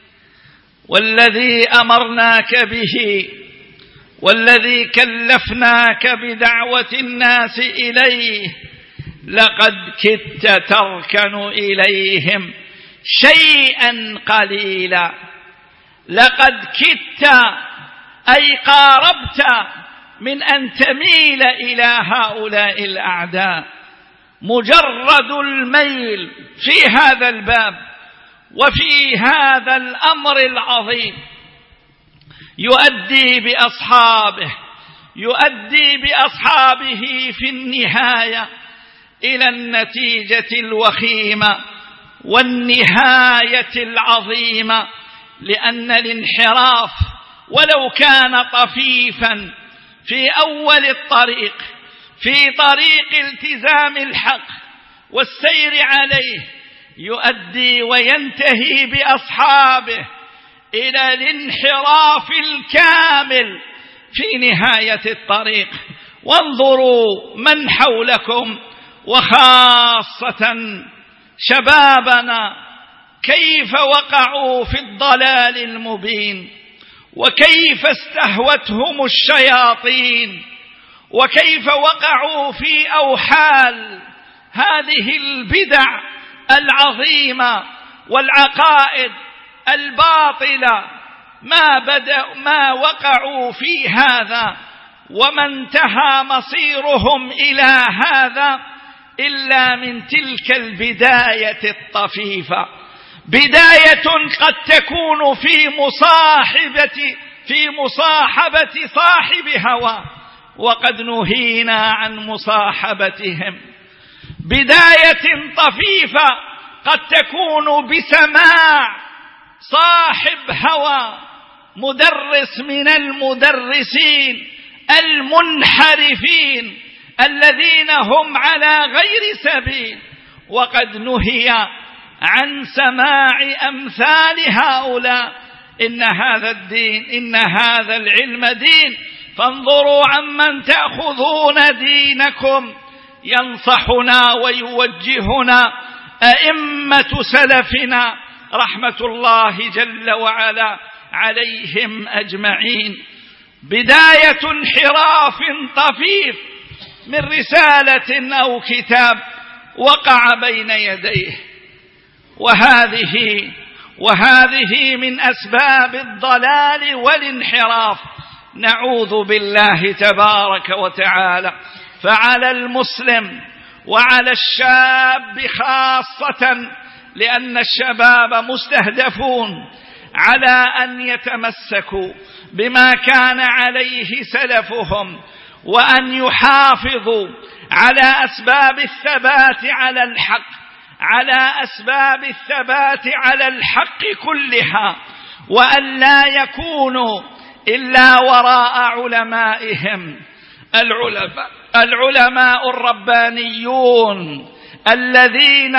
S1: والذي أمرناك به والذي كلفناك بدعوة الناس إليه، لقد كدت تركن إليهم شيئا قليلا. لقد كدت أي قاربت من أن تميل إلى هؤلاء الأعداء. مجرد الميل في هذا الباب وفي هذا الأمر العظيم يؤدي بأصحابه يؤدي بأصحابه في النهاية إلى النتيجة الوخيمة والنهاية العظيمة، لأن الانحراف ولو كان طفيفا في أول الطريق، في طريق التزام الحق والسير عليه، يؤدي وينتهي بأصحابه إلى الانحراف الكامل في نهاية الطريق. وانظروا من حولكم وخاصة شبابنا كيف وقعوا في الضلال المبين، وكيف استهوتهم الشياطين، وكيف وقعوا في أوحال هذه البدع العظيمة والعقائد الباطلة. ما بدأ ما وقعوا في هذا وما انتهى مصيرهم إلى هذا إلا من تلك البداية الطفيفة، بداية قد تكون في مصاحبة في مصاحبة صاحب هوى، وقد نهينا عن مصاحبتهم. بداية طفيفة قد تكون بسماع صاحب هوى، مدرس من المدرسين المنحرفين الذين هم على غير سبيل، وقد نهي عن سماع أمثال هؤلاء. إن هذا الدين إن هذا العلم دين، فانظروا عمن تأخذون دينكم. ينصحنا ويوجهنا أئمة سلفنا رحمة الله جل وعلا عليهم أجمعين. بداية انحراف طفيف من رسالة أو كتاب وقع بين يديه، وهذه وهذه من أسباب الضلال والانحراف. نعوذ بالله تبارك وتعالى. فعلى المسلم وعلى الشاب خاصة، لأن الشباب مستهدفون، على أن يتمسكوا بما كان عليه سلفهم، وأن يحافظوا على أسباب الثبات على الحق على أسباب الثبات على الحق كلها، وأن لا يكونوا إلا وراء علمائهم. العلماء العلماء الربانيون الذين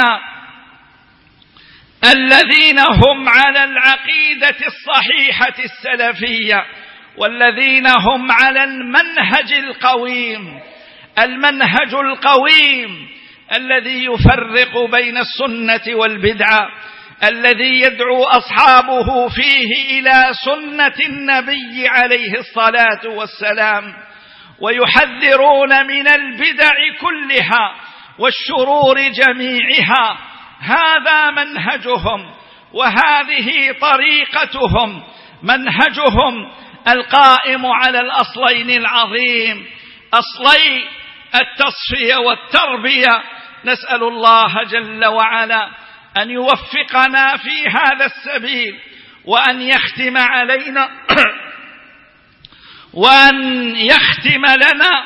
S1: الذين هم على العقيدة الصحيحة السلفية، والذين هم على المنهج القويم المنهج القويم الذي يفرق بين السنة والبدعة، الذي يدعو أصحابه فيه إلى سنة النبي عليه الصلاة والسلام، ويحذرون من البدع كلها والشرور جميعها. هذا منهجهم، وهذه طريقتهم منهجهم القائم على الأصلين العظيم، أصلي التصفية والتربية. نسأل الله جل وعلا أن يوفقنا في هذا السبيل، وأن يختم علينا وأن يختم لنا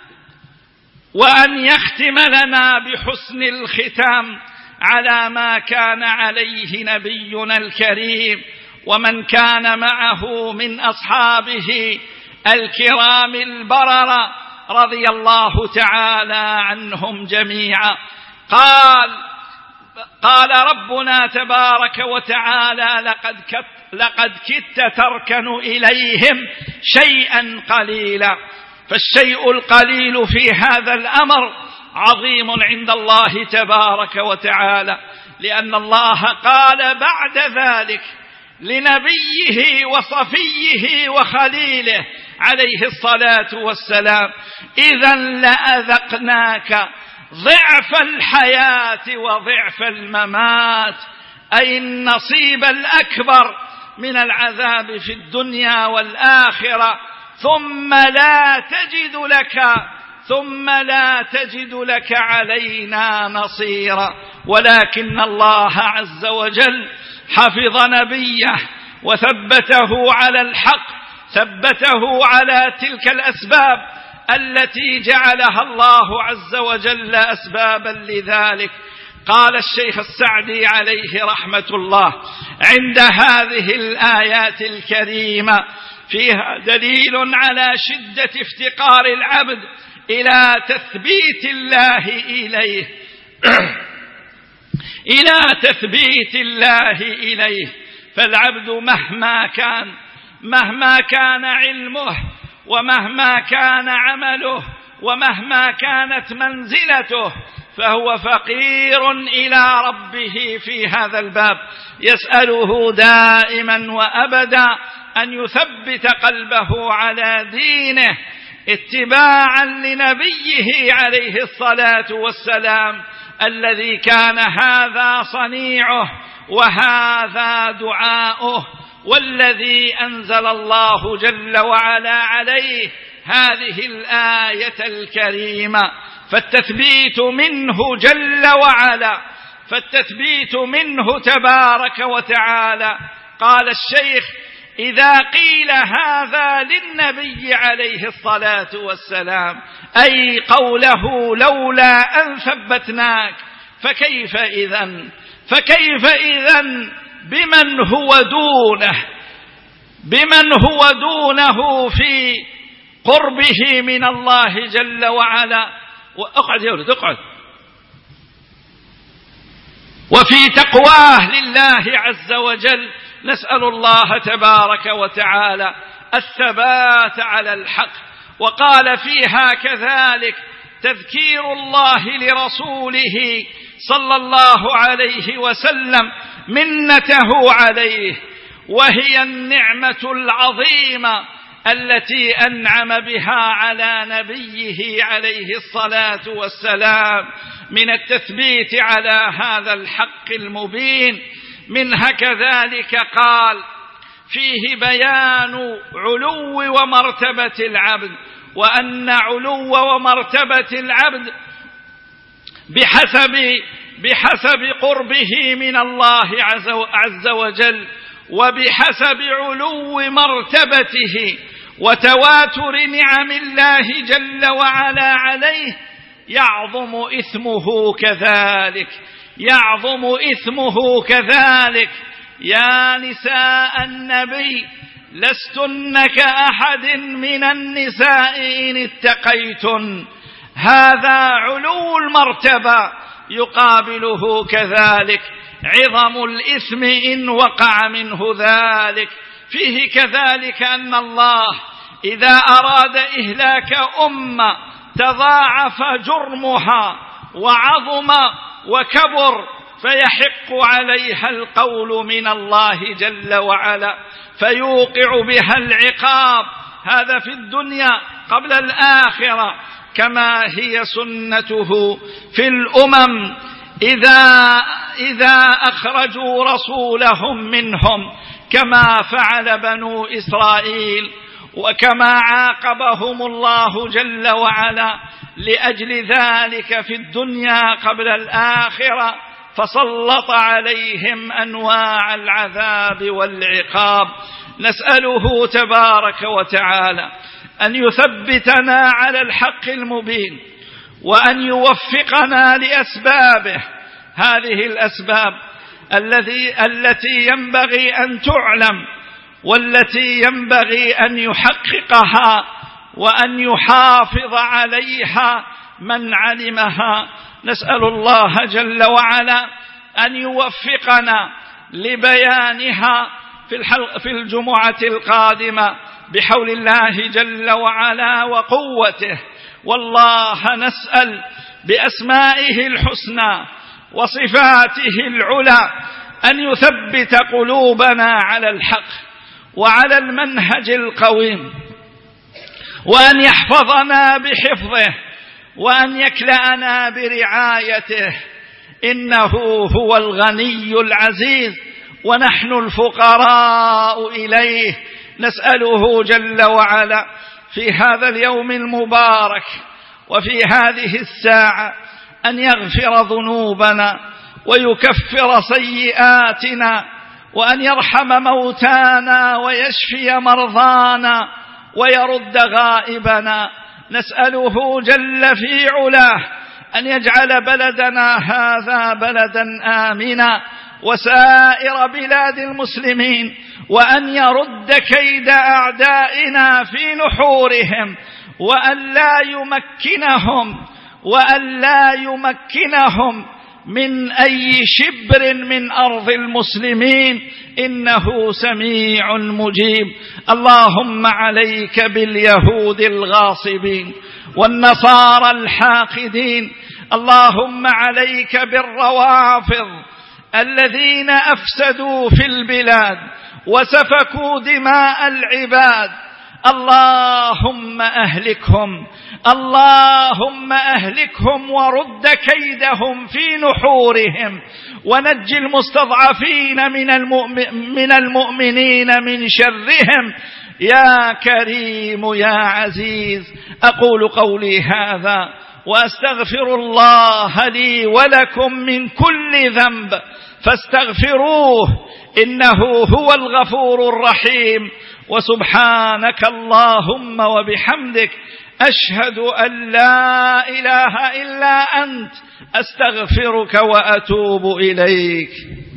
S1: وأن يختم لنا بحسن الختام على ما كان عليه نبينا الكريم ومن كان معه من أصحابه الكرام البررة رضي الله تعالى عنهم جميعا. قال قال ربنا تبارك وتعالى: لقد لقد كدت تركن إليهم شيئا قليلا. فالشيء القليل في هذا الأمر عظيم عند الله تبارك وتعالى، لأن الله قال بعد ذلك لنبيه وصفيه وخليله عليه الصلاة والسلام: إذا لأذقناك ضعف الحياة وضعف الممات، أي النصيب الأكبر من العذاب في الدنيا والآخرة، ثم لا تجد لك ثم لا تجد لك علينا نصيرا. ولكن الله عز وجل حفظ نبيه وثبته على الحق، ثبته على تلك الأسباب التي جعلها الله عز وجل أسبابا لذلك. قال الشيخ السعدي عليه رحمة الله عند هذه الآيات الكريمة: فيها دليل على شدة افتقار العبد إلى تثبيت الله إليه إلى تثبيت الله إليه. فالعبد مهما كان مهما كان علمه، ومهما كان عمله، ومهما كانت منزلته، فهو فقير إلى ربه في هذا الباب، يسأله دائما وأبدا أن يثبت قلبه على دينه اتباعا لنبيه عليه الصلاة والسلام، الذي كان هذا صنيعه وهذا دعاؤه، والذي أنزل الله جل وعلا عليه هذه الآية الكريمة. فالتثبيت منه جل وعلا، فالتثبيت منه تبارك وتعالى. قال الشيخ: إذا قيل هذا للنبي عليه الصلاة والسلام، أي قوله لولا أن ثبتناك، فكيف إذن فكيف إذن بمن هو دونه بمن هو دونه في قربه من الله جل وعلا. اقعد يا ولد اقعد. وفي تقواه لله عز وجل. نسأل الله تبارك وتعالى الثبات على الحق. وقال فيها كذلك تذكير الله لرسوله صلى الله عليه وسلم منته عليه، وهي النعمة العظيمة التي أنعم بها على نبيه عليه الصلاة والسلام من التثبيت على هذا الحق المبين. منها كذلك قال: فيه بيان علو ومرتبة العبد، وأن علو ومرتبة العبد بحسب بحسب قربه من الله عز وجل، وبحسب علو مرتبته وتواتر نعم الله جل وعلا عليه يعظم إثمه كذلك يعظم إثمه كذلك. يا نساء النبي لستن كأحد من النساء إن اتقيتن. هذا علو المرتبة يقابله كذلك عظم الإثم إن وقع منه ذلك. فيه كذلك أن الله إذا أراد إهلاك أمة تضاعف جرمها وعظم وكبر، فيحق عليها القول من الله جل وعلا فيوقع بها العقاب، هذا في الدنيا قبل الآخرة، كما هي سنته في الأمم إذا, إذا أخرجوا رسولهم منهم كما فعل بنو إسرائيل، وكما عاقبهم الله جل وعلا لأجل ذلك في الدنيا قبل الآخرة، فسلط عليهم أنواع العذاب والعقاب. نسأله تبارك وتعالى أن يثبتنا على الحق المبين، وأن يوفقنا لأسبابه، هذه الأسباب الذي التي ينبغي أن تعلم والتي ينبغي أن يحققها وأن يحافظ عليها من علمها. نسأل الله جل وعلا أن يوفقنا لبيانها في الجمعة القادمة بحول الله جل وعلا وقوته. والله نسأل بأسمائه الحسنى وصفاته العلى أن يثبت قلوبنا على الحق وعلى المنهج القويم، وأن يحفظنا بحفظه، وأن يكلأنا برعايته، إنه هو الغني العزيز ونحن الفقراء إليه. نسأله جل وعلا في هذا اليوم المبارك وفي هذه الساعة أن يغفر ذنوبنا ويكفر سيئاتنا، وأن يرحم موتانا ويشفي مرضانا ويرد غائبنا. نسأله جل في علاه أن يجعل بلدنا هذا بلدا آمنا وسائر بلاد المسلمين، وأن يرد كيد أعدائنا في نحورهم، وأن لا يمكنهم وأن لا يمكنهم من أي شبر من أرض المسلمين، إنه سميع مجيب. اللهم عليك باليهود الغاصبين والنصارى الحاقدين، اللهم عليك بالروافض الذين أفسدوا في البلاد وسفكوا دماء العباد. اللهم أهلكهم، اللهم أهلكهم ورد كيدهم في نحورهم، ونجي المستضعفين من المؤمنين من شرهم يا كريم يا عزيز. أقول قولي هذا وأستغفر الله لي ولكم من كل ذنب فاستغفروه إنه هو الغفور الرحيم. وسبحانك اللهم وبحمدك أشهد أن لا إله إلا أنت أستغفرك وأتوب إليك.